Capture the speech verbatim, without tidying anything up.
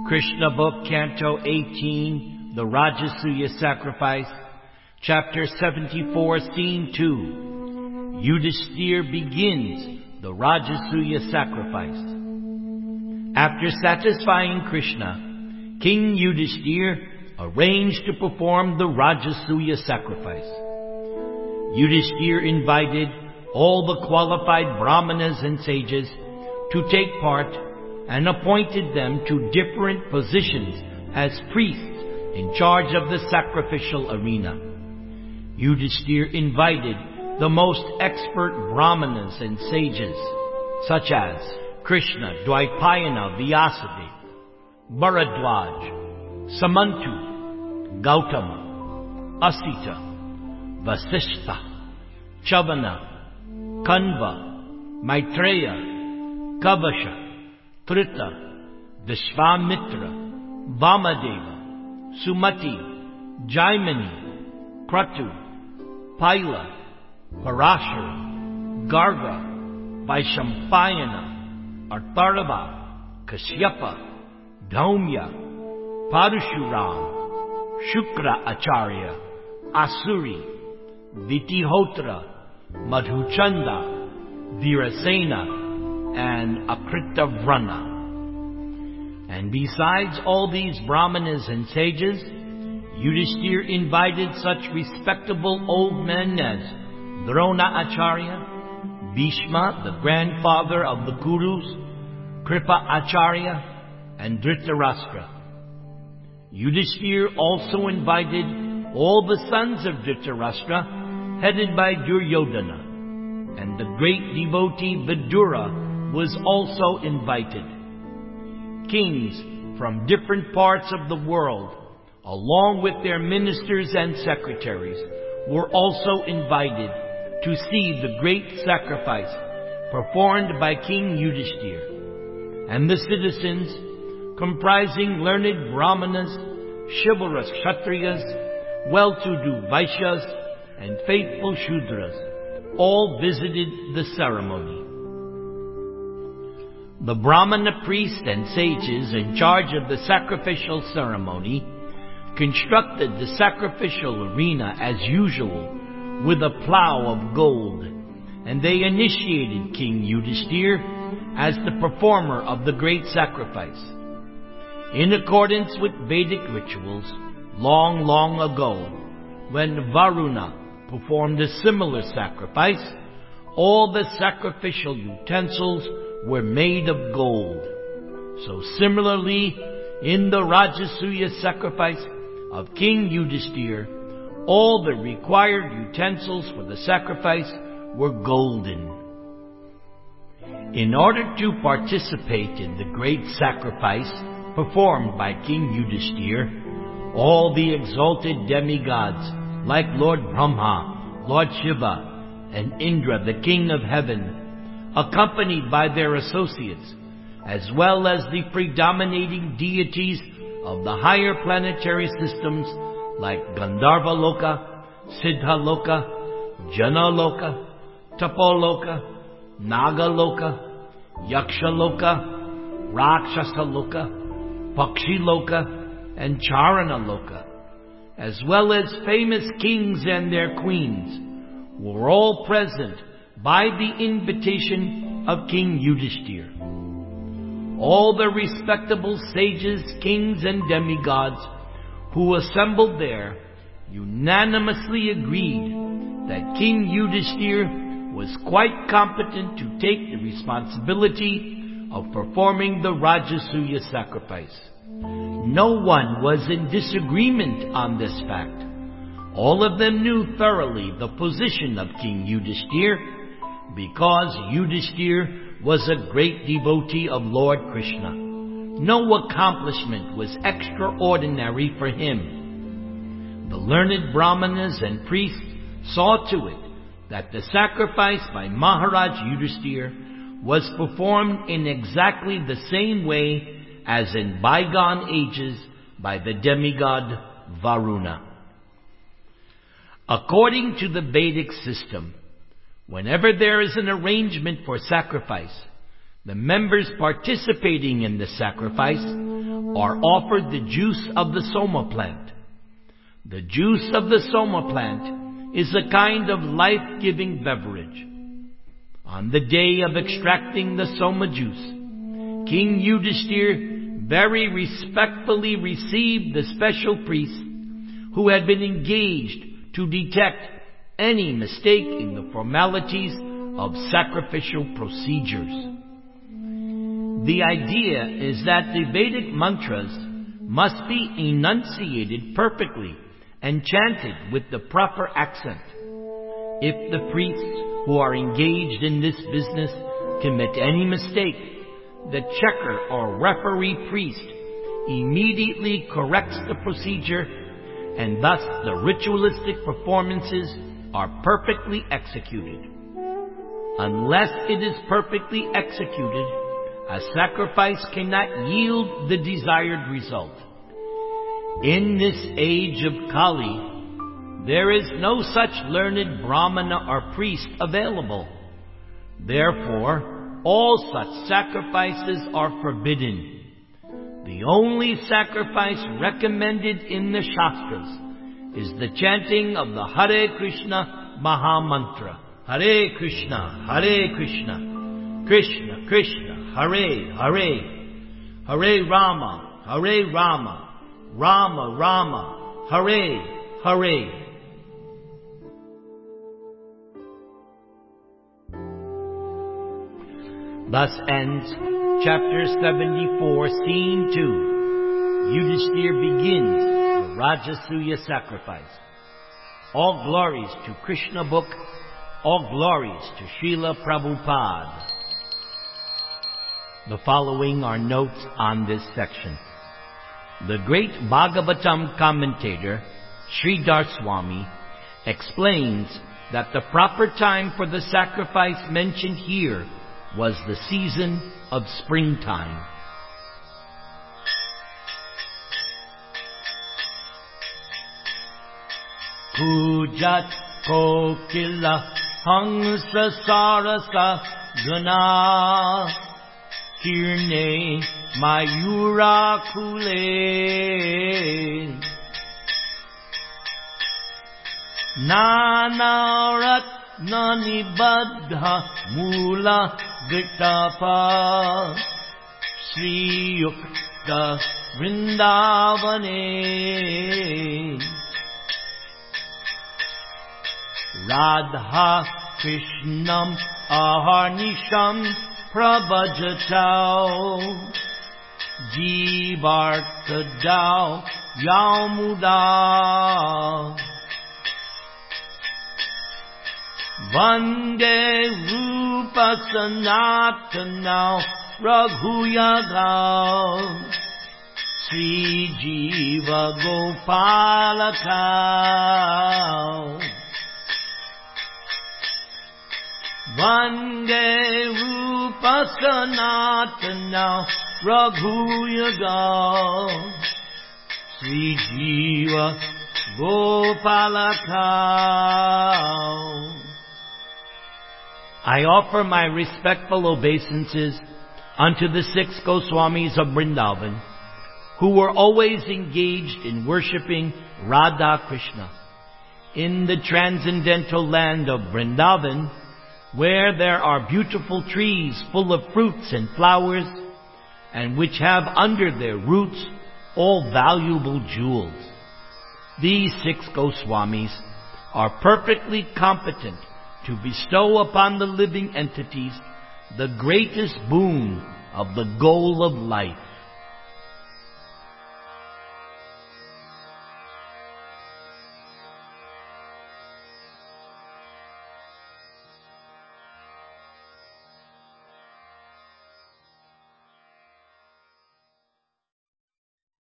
Krishna Book, Canto eighteen, The Rajasuya Sacrifice, Chapter seventy-four, Scene two. Yudhishthira begins the Rajasuya sacrifice. After satisfying Krishna, King Yudhishthira arranged to perform the Rajasuya sacrifice. Yudhishthira invited all the qualified brahmanas and sages to take part and appointed them to different positions as priests in charge of the sacrificial arena. Yudhishthira invited the most expert brahmanas and sages, such as Krishna, Dvaipayana, Vyasdev, Bharadwaj, Samantu, Gautama, Asita, Vasishtha, Chavana, Kanva, Maitreya, Kavasha, Trita, Vishvamitra, Vamadeva, Sumati, Jaimani, Kratu, Paila, Parashara, Garga, Vaishampayana, Artarava, Kashyapa, Dhaumya, Parashuram, Shukra Acharya, Asuri, Vitihotra, Madhuchanda, Virasena, and Akritavrana. And besides all these brahmanas and sages, Yudhishthira invited such respectable old men as Drona Acharya, Bhishma, the grandfather of the Kurus, Kripa Acharya, and Dhritarashtra. Yudhishthira also invited all the sons of Dhritarashtra, headed by Duryodhana, and the great devotee Vidura was also invited. Kings from different parts of the world, along with their ministers and secretaries, were also invited to see the great sacrifice performed by King Yudhishthira. And the citizens, comprising learned brahmanas, chivalrous kshatriyas, well-to-do vaishyas, and faithful shudras, all visited the ceremony. The Brahmana priests and sages in charge of the sacrificial ceremony constructed the sacrificial arena as usual with a plow of gold, and they initiated King Yudhishthira as the performer of the great sacrifice. In accordance with Vedic rituals, long, long ago, when Varuna performed a similar sacrifice, all the sacrificial utensils were made of gold. So similarly, in the Rajasuya sacrifice of King Yudhishthira, all the required utensils for the sacrifice were golden. In order to participate in the great sacrifice performed by King Yudhishthira, all the exalted demigods like Lord Brahma, Lord Shiva, and Indra, the King of Heaven, accompanied by their associates, as well as the predominating deities of the higher planetary systems like Gandharva Loka, Siddha Loka, Jana Loka, Tapoloka, Naga Loka, Yaksha Loka, Rakshasa Loka, Pakshi Loka, and Charana Loka, as well as famous kings and their queens, were all present by the invitation of King Yudhishthira. All the respectable sages, kings, and demigods who assembled there unanimously agreed that King Yudhishthira was quite competent to take the responsibility of performing the Rajasuya sacrifice. No one was in disagreement on this fact. All of them knew thoroughly the position of King Yudhishthira, because Yudhishthira was a great devotee of Lord Krishna. No accomplishment was extraordinary for him. The learned brahmanas and priests saw to it that the sacrifice by Maharaj Yudhishthira was performed in exactly the same way as in bygone ages by the demigod Varuna. According to the Vedic system, whenever there is an arrangement for sacrifice, The members participating in the sacrifice are offered the juice of the soma plant. The juice of the soma plant is a kind of life-giving beverage. On the day of extracting the soma juice, King Yudhishthir very respectfully received the special priest who had been engaged to detect any mistake in the formalities of sacrificial procedures. The idea is that the Vedic mantras must be enunciated perfectly and chanted with the proper accent. If the priests who are engaged in this business commit any mistake, the checker or referee priest immediately corrects the procedure, and thus the ritualistic performances are perfectly executed. Unless it is perfectly executed, a sacrifice cannot yield the desired result. In this age of Kali, there is no such learned brahmana or priest available. Therefore, all such sacrifices are forbidden. The only sacrifice recommended in the Shastras is the chanting of the Hare Krishna Mahamantra. Hare Krishna, Hare Krishna, Krishna Krishna, Hare Hare, Hare Rama, Hare Rama, Rama Rama, Hare Hare. Thus ends chapter seventy-four, scene two. Yudhishthir begins the Rajasuya sacrifice. All glories to Krishna book, all glories to Srila Prabhupada. The following are notes on this section. The great Bhagavatam commentator, Sridhar Swami, explains that the proper time for the sacrifice mentioned here was the season of springtime. Kujat kokila hangsa sarasa gana kirne mayura kule nanarat nanibadha mula Gittapa Sri Yukta Vrindavane Radha Krishnam Aharnisham Prabhajatau Jivartadau Yamuda Vande Rupa Sanatana Raghuyaga Sri Jiva Gopalaka Vande Rupa Sanatana Raghuyaga Sri Jiva Gopalaka. I offer my respectful obeisances unto the six Goswamis of Vrindavan, who were always engaged in worshipping Radha Krishna. In the transcendental land of Vrindavan, where there are beautiful trees full of fruits and flowers, and which have under their roots all valuable jewels, these six Goswamis are perfectly competent to bestow upon the living entities the greatest boon of the goal of life.